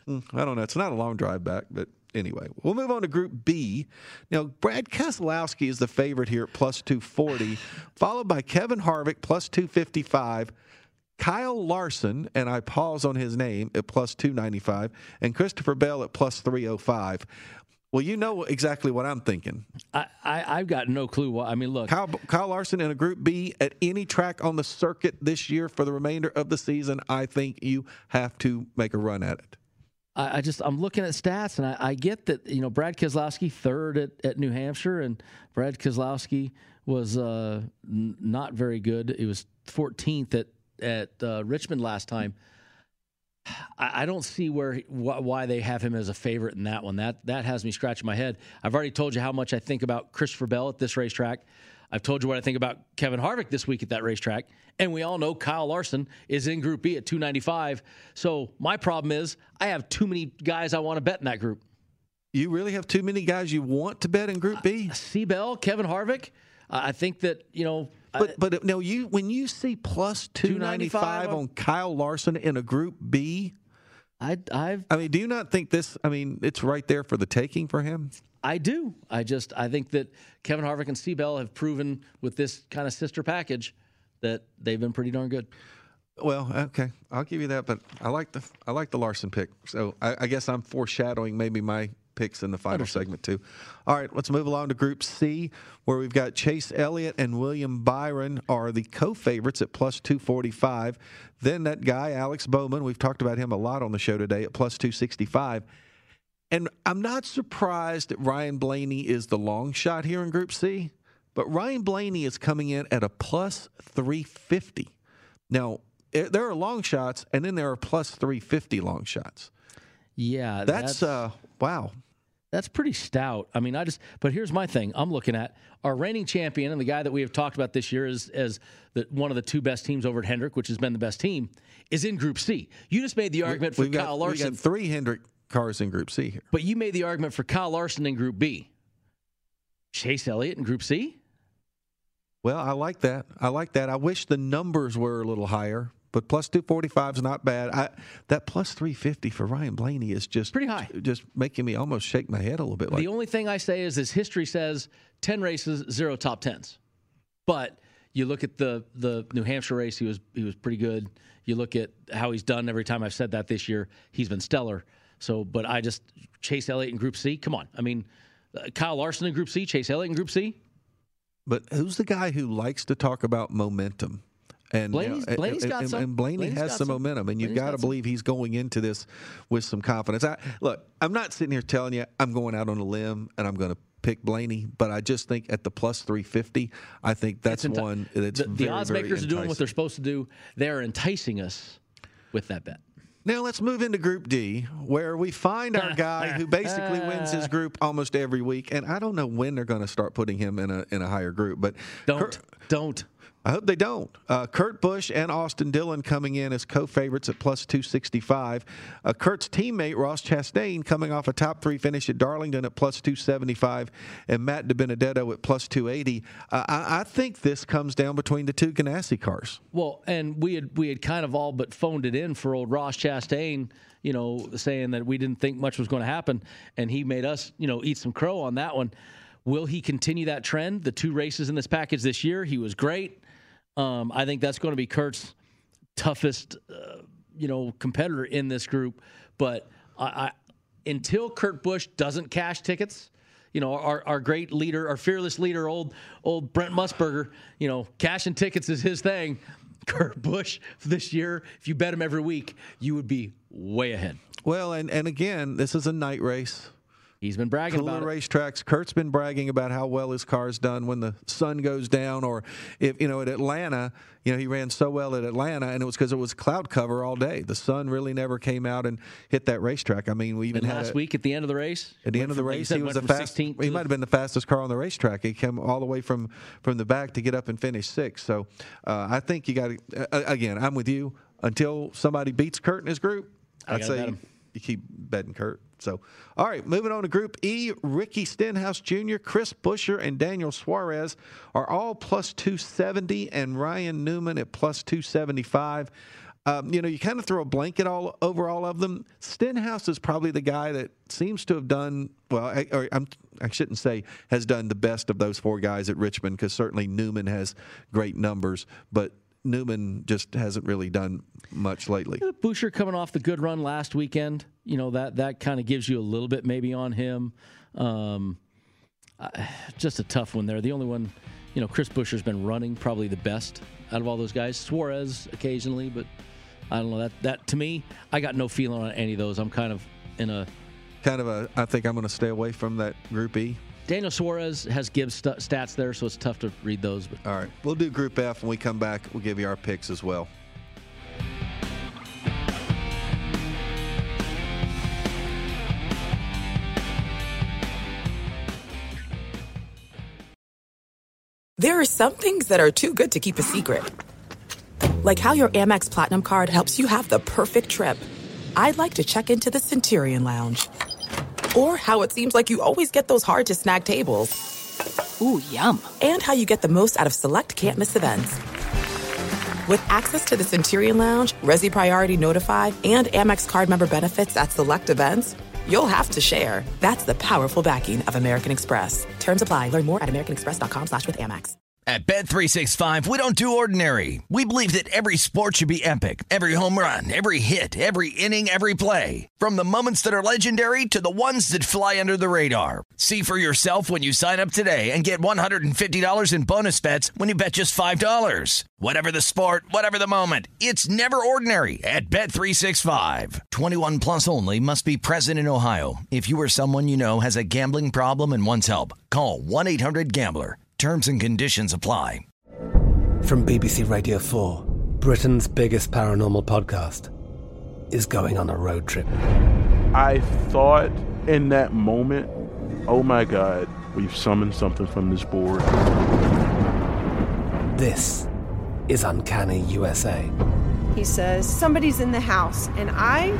I don't know. It's not a long drive back, but anyway. We'll move on to Group B. Now, Brad Keselowski is the favorite here at plus two forty, followed by Kevin Harvick plus two fifty-five, Kyle Larson, and I pause on his name, at plus two ninety-five, and Christopher Bell at plus three oh five. Well, you know exactly what I'm thinking. I, I, I've got no clue. What, I mean, look. Kyle, Kyle Larson in a Group B at any track on the circuit this year for the remainder of the season, I think you have to make a run at it. I, I just, I'm looking at stats, and I, I get that, you know, Brad Keselowski third at, at New Hampshire, and Brad Keselowski was uh, n- not very good. He was fourteenth at, at uh, Richmond last time. I don't see where why they have him as a favorite in that one. That that has me scratching my head. I've already told you how much I think about Christopher Bell at this racetrack. I've told you what I think about Kevin Harvick this week at that racetrack. And we all know Kyle Larson is in Group B at two ninety-five. So my problem is I have too many guys I want to bet in that group. You really have too many guys you want to bet in Group B? Uh, C. Bell, Kevin Harvick. Uh, I think that, you know. But but no, you when you see plus two ninety-five on Kyle Larson in a Group B, I I've I mean, do you not think this? I mean, it's right there for the taking for him. I do. I just I think that Kevin Harvick and C. Bell have proven with this kind of sister package that they've been pretty darn good. Well, okay, I'll give you that, but I like the I like the Larson pick. So I, I guess I'm foreshadowing maybe my picks in the final segment too. All right, let's move along to Group C, where we've got Chase Elliott and William Byron are the co-favorites at plus two forty-five. Then that guy, Alex Bowman, we've talked about him a lot on the show today at plus two sixty-five. And I'm not surprised that Ryan Blaney is the long shot here in Group C, but Ryan Blaney is coming in at a plus three fifty. Now, there are long shots, and then there are plus three fifty long shots. Yeah, that's, that's uh, wow. That's pretty stout. I mean, I just, but here's my thing. I'm looking at our reigning champion and the guy that we have talked about this year as, as the, one of the two best teams over at Hendrick, which has been the best team, is in Group C. You just made the argument we, for got, Kyle Larson. We got three Hendrick cars in Group C here. But you made the argument for Kyle Larson in Group B. Chase Elliott in Group C? Well, I like that. I like that. I wish the numbers were a little higher. But plus two forty-five is not bad. I, that plus three fifty for Ryan Blaney is just pretty high. Just making me almost shake my head a little bit. Like, the only thing I say is his history says ten races, zero top tens. But you look at the the New Hampshire race, he was he was pretty good. You look at how he's done every time I've said that this year, he's been stellar. So, but I just Chase Elliott in Group C. Come on, I mean, uh, Kyle Larson in Group C, Chase Elliott in Group C. But who's the guy who likes to talk about momentum? And Blaney's, you know, Blaney's and, got and, some. and Blaney Blaney's has some, some momentum, and you've Blaney's got to believe he's going into this with some confidence. I, look, I'm not sitting here telling you I'm going out on a limb and I'm going to pick Blaney, but I just think at the plus three fifty, I think that's enti- one that's the, very, the odds very makers enticing. are doing what they're supposed to do. They're enticing us with that bet. Now let's move into Group D, where we find our guy who basically wins his group almost every week, and I don't know when they're going to start putting him in a in a higher group. But don't don't. I I hope they don't. Uh, Kurt Busch and Austin Dillon coming in as co-favorites at plus two sixty-five. Uh, Kurt's teammate, Ross Chastain, coming off a top three finish at Darlington at plus two seventy-five, and Matt DiBenedetto at plus two eighty. Uh, I, I think this comes down between the two Ganassi cars. Well, and we had we had kind of all but phoned it in for old Ross Chastain, you know, saying that we didn't think much was going to happen, and he made us, you know, eat some crow on that one. Will he continue that trend? The two races in this package this year, he was great. Um, I think that's going to be Kurt's toughest, uh, you know, competitor in this group. But I, I, until Kurt Busch doesn't cash tickets, you know, our, our great leader, our fearless leader, old old Brent Musburger, you know, cashing tickets is his thing. Kurt Busch this year, if you bet him every week, you would be way ahead. Well, and, and again, this is a night race. He's been bragging Cooler about it. racetracks. Kurt's been bragging about how well his car's done when the sun goes down, or if you know at Atlanta, you know he ran so well at Atlanta, and it was because it was cloud cover all day. The sun really never came out and hit that racetrack. I mean, we even and had last a, week at the end of the race. At the end of the race, he was the fastest. He might have been the fastest car on the racetrack. He came all the way from from the back to get up and finish sixth. So uh, I think you got to uh, again. I'm with you. Until somebody beats Kurt in his group, I I'd say you keep betting Kurt. So, all right, moving on to Group E, Ricky Stenhouse Junior, Chris Buescher, and Daniel Suarez are all plus two seventy, and Ryan Newman at plus two seventy-five. Um, you know, you kind of throw a blanket all over all of them. Stenhouse is probably the guy that seems to have done, well, I, or I'm, I shouldn't say has done the best of those four guys at Richmond, because certainly Newman has great numbers, but Newman just hasn't really done much lately. Buescher coming off the good run last weekend, you know, that that kind of gives you a little bit maybe on him. Um, uh, just a tough one there. The only one, you know, Chris Buescher's been running probably the best out of all those guys. Suarez occasionally, but I don't know. That, that to me, I got no feeling on any of those. I'm kind of in a... Kind of a, I think I'm going to stay away from that Group E. Daniel Suarez has Gibbs st- stats there, so it's tough to read those. But. All right. We'll do Group F. When we come back, we'll give you our picks as well. There are some things that are too good to keep a secret. Like how your Amex Platinum card helps you have the perfect trip. I'd like to check into the Centurion Lounge. Or how it seems like you always get those hard-to-snag tables. Ooh, yum. And how you get the most out of select can't-miss events. With access to the Centurion Lounge, Resi Priority Notified, and Amex card member benefits at select events, you'll have to share. That's the powerful backing of American Express. Terms apply. Learn more at americanexpress.com slash with Amex. At Bet three sixty-five, we don't do ordinary. We believe that every sport should be epic. Every home run, every hit, every inning, every play. From the moments that are legendary to the ones that fly under the radar. See for yourself when you sign up today and get one hundred fifty dollars in bonus bets when you bet just five dollars. Whatever the sport, whatever the moment, it's never ordinary at Bet three sixty-five. twenty-one plus only. Must be present in Ohio. If you or someone you know has a gambling problem and wants help, call one eight hundred gambler. Terms and conditions apply. From B B C Radio four, Britain's biggest paranormal podcast is going on a road trip. I thought in that moment, oh my God, we've summoned something from this board. This is Uncanny U S A. He says, somebody's in the house, and I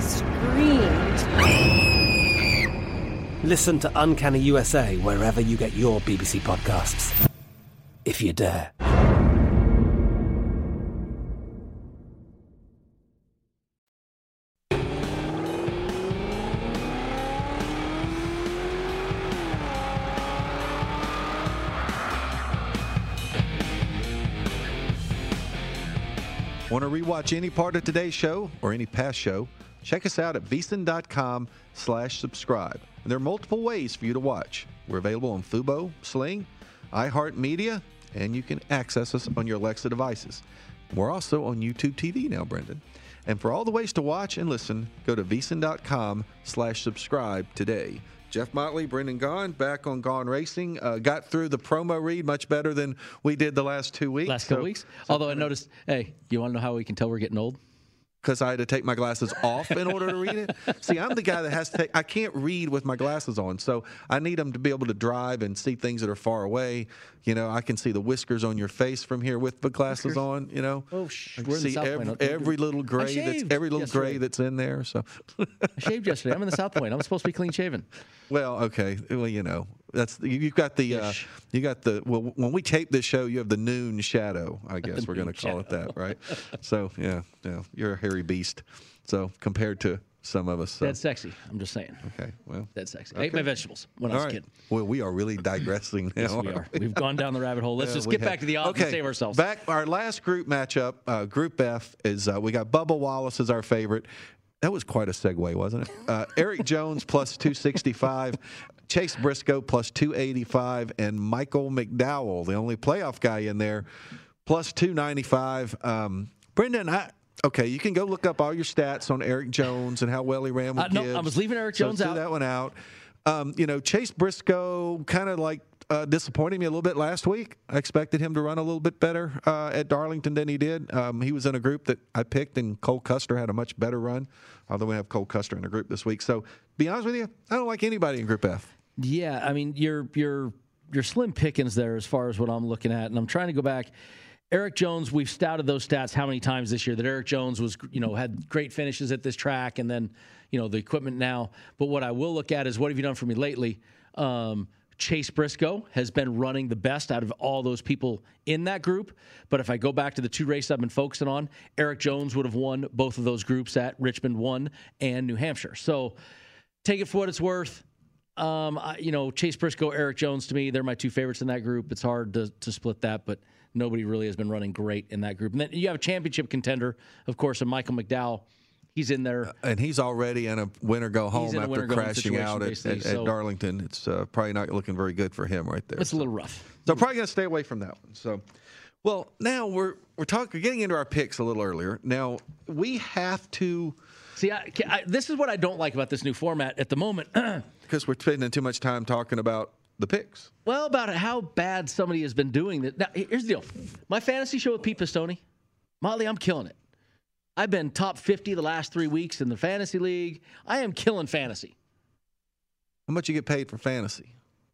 screamed. Listen to Uncanny U S A wherever you get your B B C podcasts, if you dare. Want to rewatch any part of today's show or any past show? Check us out at VSiN.com slash subscribe. And there are multiple ways for you to watch. We're available on Fubo, Sling, iHeartMedia, and you can access us on your Alexa devices. We're also on YouTube T V now, Brendan. And for all the ways to watch and listen, go to VSiN.com slash subscribe today. Jeff Motley, Brendan Gaughan, back on Gone Racing. Uh, got through the promo read much better than we did the last two weeks. Last couple so, weeks. So Although I noticed, hey, you want to know how we can tell we're getting old? because I had to take my glasses off in order to read it. See, I'm the guy that has to take – I can't read with my glasses on, so I need them to be able to drive and see things that are far away. You know, I can see the whiskers on your face from here with the glasses whiskers? on, you know. Oh, sh- I we're in the see South every, Point. every little gray that's every little yesterday. gray that's in there. So I shaved yesterday. I'm in the South Point. I'm supposed to be clean shaven. Well, okay. Well, you know, that's you, you've got the uh, you got the well. When we tape this show, you have the noon shadow. I guess we're going to call shadow. it that, right? So yeah, yeah, you're a hairy beast. So compared to some of us, so. That's sexy. I'm just saying. Okay, well, that's sexy. Okay. I ate my vegetables when All I was right. a kid. Well, we are really digressing now. Yes, we are. We've gone down the rabbit hole. Let's Yeah, just we get have. back to the odds okay. and save ourselves. Back our last group matchup, uh, Group F is uh, we got Bubba Wallace as our favorite. That was quite a segue, wasn't it? Uh, Eric Jones plus two sixty-five, Chase Briscoe plus two eighty-five, and Michael McDowell, the only playoff guy in there, plus two ninety-five. Um, Brendan, I. Okay, you can go look up all your stats on Eric Jones and how well he ran with uh, no, Gibbs. I was leaving Eric so Jones do out. that one out. Um, you know, Chase Briscoe kind of like uh, disappointed me a little bit last week. I expected him to run a little bit better uh, at Darlington than he did. Um, he was in a group that I picked, and Cole Custer had a much better run, although we have Cole Custer in the group this week. So, to be honest with you, I don't like anybody in Group F. Yeah, I mean, you're you're you're slim pickings there as far as what I'm looking at, and I'm trying to go back. Eric Jones, we've stouted those stats how many times this year that Eric Jones was, you know, had great finishes at this track, and then, you know, the equipment now. But what I will look at is what have you done for me lately? Um, Chase Briscoe has been running the best out of all those people in that group. But if I go back to the two races I've been focusing on, Eric Jones would have won both of those groups at Richmond one and New Hampshire. So take it for what it's worth. Um, I, you know, Chase Briscoe, Eric Jones, to me, they're my two favorites in that group. It's hard to, to split that, but nobody really has been running great in that group. And then you have a championship contender, of course, and Michael McDowell. He's in there. Uh, and he's already in a winner-go-home after crashing out at, at, so at Darlington. It's uh, probably not looking very good for him right there. It's so. a little rough. So I'm probably going to stay away from that one. So, well, now we're we're talking getting into our picks a little earlier. Now, we have to – See, I, I, this is what I don't like about this new format at the moment. Because we're spending too much time talking about the picks. Well, about how bad somebody has been doing that. Now, here's the deal. My fantasy show with Pete Pistone, Motley, I'm killing it. I've been top fifty the last three weeks in the fantasy league. I am killing fantasy. How much you get paid for fantasy?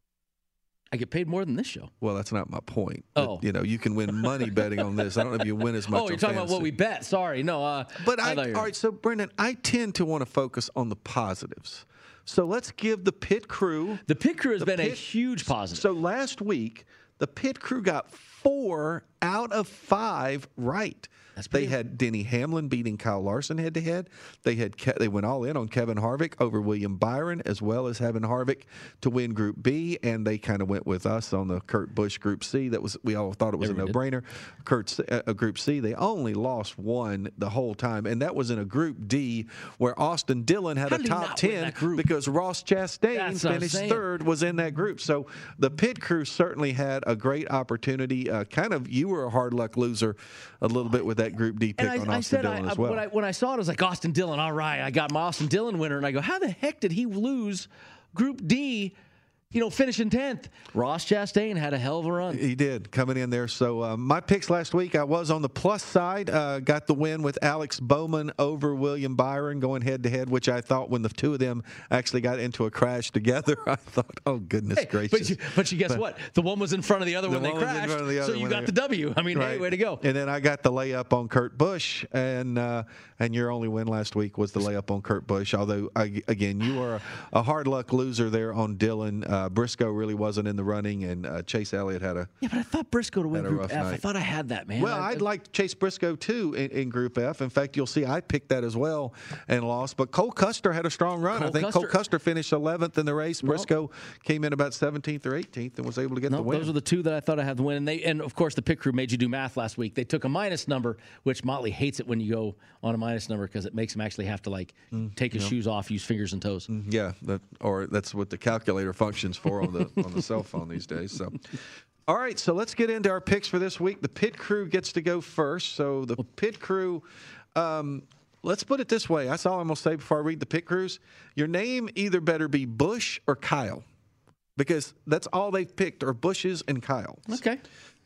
I get paid more than this show. Well, that's not my point. Oh. But, you know, you can win money betting on this. I don't know if you win as much. Oh, you're on talking fantasy. about what we bet. Sorry. No. Uh, but I, I all right, so, Brendan, I tend to want to focus on the positives. So let's give the pit crew. The pit crew has been pit, a huge positive. So last week, the pit crew got four out of five right. That's they good. had Denny Hamlin beating Kyle Larson head to head. They had Ke- they went all in on Kevin Harvick over William Byron, as well as having Harvick to win Group B, and they kind of went with us on the Kurt Busch Group C. That was we all thought it was Never a no-brainer. Kurt uh, uh, Group C, they only lost one the whole time, and that was in a Group D where Austin Dillon had How a did he top not win ten that group? because Ross Chastain That's what I'm finished saying. third, was in that group. So the pit crew certainly had a great opportunity. Uh, kind of, you were a hard luck loser a little bit with that Group D pick And I, on I Austin said, Dillon I, as well. when, I, when I saw it, I was like, Austin Dillon, all right, I got my Austin Dillon winner. And I go, how the heck did he lose Group D, you know, finishing tenth? Ross Chastain had a hell of a run. He did, coming in there. So uh, my picks last week, I was on the plus side. Uh, got the win with Alex Bowman over William Byron going head-to-head, which I thought when the two of them actually got into a crash together, I thought, oh, goodness Hey, gracious. but, you, but you guess But- what? The one was in front of the other The when they one was in crashed, front of the so other you when got they- the W. I mean, hey, Right. way to go. And then I got the layup on Kurt Busch, and uh, and your only win last week was the layup on Kurt Busch. Although, I, again, you are a, a hard luck loser there on Dillon. Uh, Briscoe really wasn't in the running, and uh, Chase Elliott had a Yeah, but I thought Briscoe to win Had a Group rough F. I night. thought I had that, man. Well, I, I'd like Chase Briscoe, too, in, in Group F. In fact, you'll see I picked that as well and lost. But Cole Custer had a strong run. Cole I think Custer- Cole Custer finished eleventh in the race. Well- Briscoe came in about seventeenth or eighteenth and was able to get No, the win. those are the two that I thought I had the win. And they, and of course, the pit crew made you do math last week. They took a minus number, which Motley hates it when you go on a minus number because it makes him actually have to like take his yeah. shoes off, use fingers and toes. Yeah, that, or that's what the calculator functions for on the on the cell phone these days. So, all right, so let's get into our picks for this week. The pit crew gets to go first. So the pit crew, um, let's put it this way. That's all I'm gonna say before I read the pit crews. Your name either better be Busch or Kyle, because that's all they've picked are Bushes and Kyles. Okay.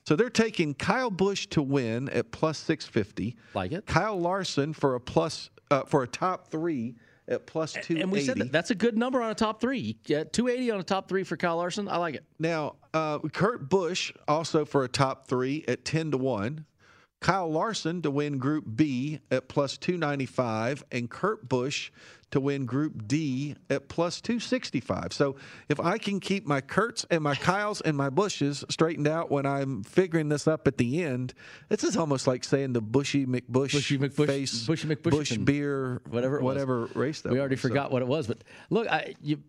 So they're taking Kyle Busch to win at plus six fifty. Like it. Kyle Larson for a plus uh, for a top three at plus two eighty. And we said that that's a good number on a top three. Yeah, two eighty on a top three for Kyle Larson. I like it. Now, uh, Kurt Busch also for a top three at ten to one. Kyle Larson to win Group B at plus two ninety-five, and Kurt Busch to win Group D at plus two sixty-five. So if I can keep my Kurts and my Kyles and my Bushes straightened out when I'm figuring this up at the end, this is almost like saying the Bushy McBush Bushy McBush, face, Bushy McBush Bush beer, whatever, it whatever was. race that we already was, forgot so. what it was. But look, I, you.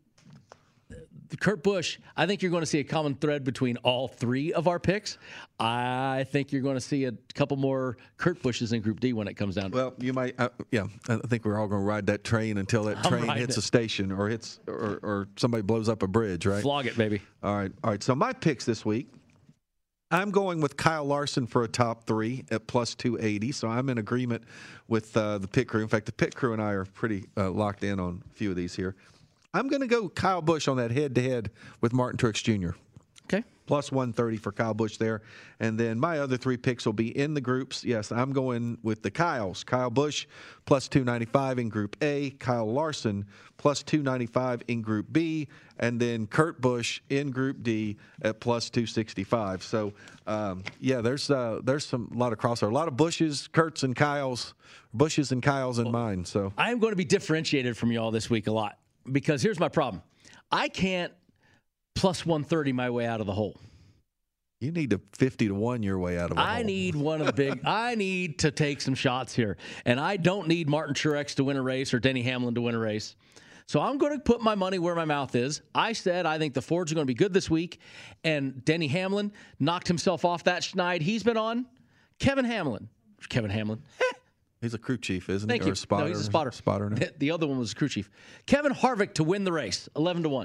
Kurt Busch, I think you're going to see a common thread between all three of our picks. I think you're going to see a couple more Kurt Busches in Group D when it comes down to well, you might, uh, yeah. I think we're all going to ride that train until that I'm train hits it. a station or hits or, or somebody blows up a bridge, right? Flog it, baby. All right, all right. So my picks this week, I'm going with Kyle Larson for a top three at plus two eighty. So I'm in agreement with uh, the pit crew. In fact, the pit crew and I are pretty uh, locked in on a few of these here. I'm going to go Kyle Busch on that head-to-head with Martin Truex Junior Okay. Plus one thirty for Kyle Busch there. And then my other three picks will be in the groups. Yes, I'm going with the Kyles. Kyle Busch plus two ninety-five in Group A. Kyle Larson plus two ninety-five in Group B. And then Kurt Busch in Group D at plus two sixty-five. So, um, yeah, there's uh, there's some a lot of crossover. A lot of Bushes, Kurts, and Kyles. Bushes and Kyles in well, mine. So I'm going to be differentiated from y'all this week a lot. Because here's my problem. I can't plus one thirty my way out of the hole. You need to fifty to one your way out of the I hole. need one of the big – I need to take some shots here. And I don't need Martin Truex to win a race or Denny Hamlin to win a race. So I'm going to put my money where my mouth is. I said I think the Fords are going to be good this week. And Denny Hamlin knocked himself off that schneid he's been on. Kevin Hamlin. Kevin Hamlin. He's a crew chief, isn't Thank he? you. Or a spotter. No, he's a spotter. Spotter now. The other one was crew chief. Kevin Harvick to win the race, eleven to one.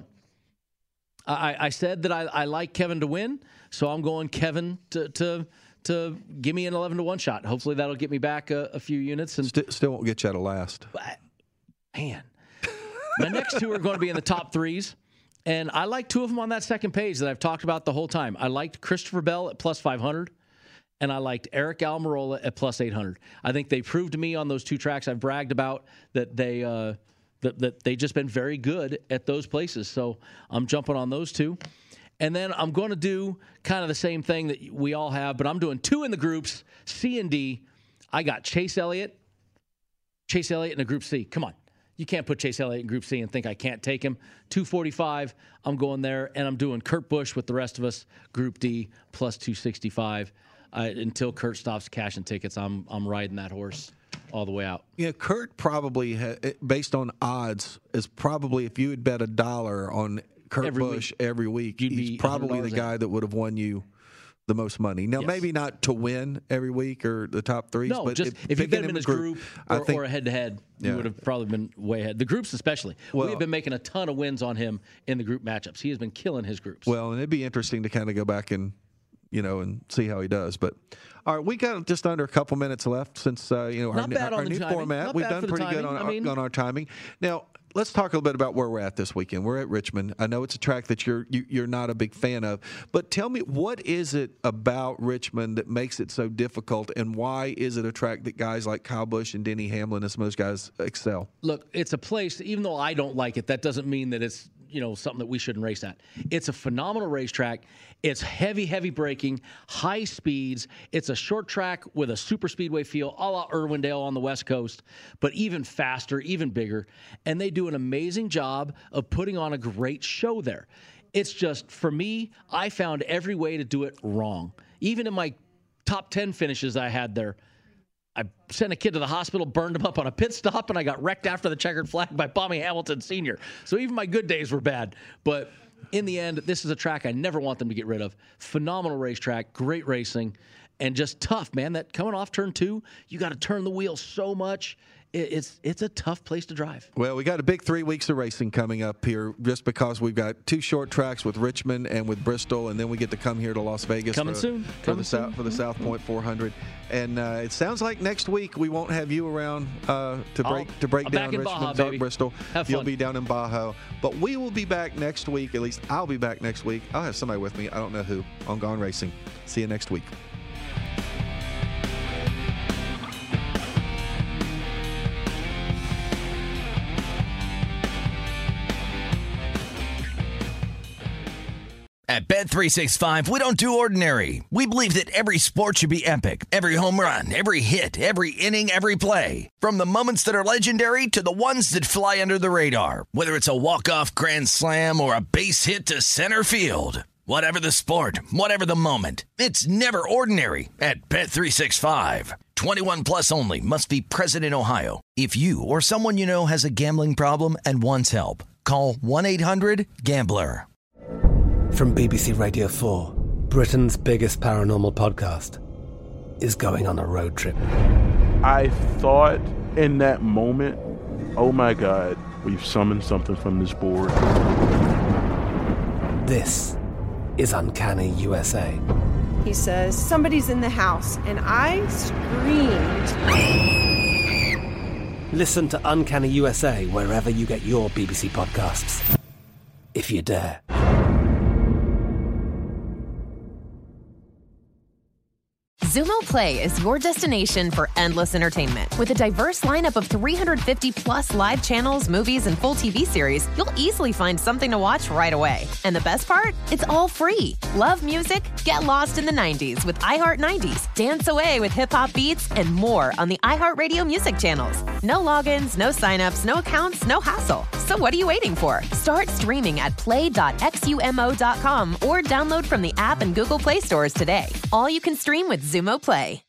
I, I said that I, I like Kevin to win, so I'm going Kevin to to to give me an eleven to one shot. Hopefully that'll get me back a, a few units. And St- still won't get you out of last. Man, my next two are going to be in the top threes, and I like two of them on that second page that I've talked about the whole time. I liked Christopher Bell at plus five hundred. And I liked Eric Almirola at plus eight hundred. I think they proved to me on those two tracks I've bragged about that they uh, that, that they just been very good at those places. So I'm jumping on those two. And then I'm going to do kind of the same thing that we all have, but I'm doing two in the groups, C and D. I got Chase Elliott, Chase Elliott in a Group C. Come on. You can't put Chase Elliott in Group C and think I can't take him. two forty-five, I'm going there, and I'm doing Kurt Busch with the rest of us, Group D, plus two sixty-five. Uh, until Kurt stops cashing tickets, I'm I'm riding that horse all the way out. Yeah, Kurt probably, ha- based on odds, is probably, if you had bet a dollar on Kurt Every Busch week, every week, you'd he's be probably the in. guy that would have won you the most money. Now, Yes. maybe not to win every week or the top threes, No, but just if, if you bet picking him in a his group, I or, think, or a head-to-head, Yeah. you would have probably been way ahead. The groups especially. Well- we have been making a ton of wins on him in the group matchups. He has been killing his groups. Well, and it'd be interesting to kind of go back and, you know, and see how he does. But all right, we got just under a couple minutes left since uh, you know our, Not bad our on the new timing. format. Not We've bad done for the pretty good timing. on I mean- our, on our timing. Now let's talk a little bit about where we're at this weekend. We're at Richmond. I know it's a track that you're you, you're not a big fan of, but tell me, what is it about Richmond that makes it so difficult, and why is it a track that guys like Kyle Busch and Denny Hamlin and some of those guys excel? Look, it's a place, even though I don't like it, that doesn't mean that it's, you know, something that we shouldn't race at. It's a phenomenal racetrack. It's heavy, heavy braking, high speeds. It's a short track with a super speedway feel, a la Irwindale on the West Coast, but even faster, even bigger. And they do an amazing job of putting on a great show there. It's just, for me, I found every way to do it wrong. Even in my top ten finishes I had there, I sent a kid to the hospital, burned him up on a pit stop, and I got wrecked after the checkered flag by Bobby Hamilton Senior So even my good days were bad. But in the end, this is a track I never want them to get rid of. Phenomenal racetrack, great racing, and just tough, man. That coming off turn two, you got to turn the wheel so much. it, it's it's a tough place to drive. Well, we got a big three weeks of racing coming up here just because we've got two short tracks with Richmond and with Bristol, and then we get to come here to Las Vegas Coming for, soon. for Coming the soon. South for the South Point four hundred. And uh, it sounds like next week we won't have you around uh, to break I'll, to break I'm down back in Richmond, Baja, Dark baby. Bristol. Have You'll fun. be down in Baja, but we will be back next week. At least I'll be back next week. I'll have somebody with me. I don't know who on Gone Racing. See you next week. At Bet three sixty-five, we don't do ordinary. We believe that every sport should be epic. Every home run, every hit, every inning, every play. From the moments that are legendary to the ones that fly under the radar. Whether it's a walk-off grand slam or a base hit to center field. Whatever the sport, whatever the moment. It's never ordinary at Bet three sixty-five. twenty-one plus only. Must be present in Ohio. If you or someone you know has a gambling problem and wants help, call one eight hundred gambler. From B B C Radio four, Britain's biggest paranormal podcast is going on a road trip. I thought in that moment, oh my God, we've summoned something from this board. This is Uncanny U S A. He says, somebody's in the house, and I screamed. Listen to Uncanny U S A wherever you get your B B C podcasts, if you dare. Xumo Play is your destination for endless entertainment. With a diverse lineup of three hundred fifty plus live channels, movies, and full T V series, you'll easily find something to watch right away. And the best part? It's all free. Love music? Get lost in the nineties with iHeart nineties, dance away with hip-hop beats, and more on the iHeartRadio music channels. No logins, no signups, no accounts, no hassle. So what are you waiting for? Start streaming at play dot xumo dot com or download from the app and Google Play stores today. All you can stream with Xumo Play.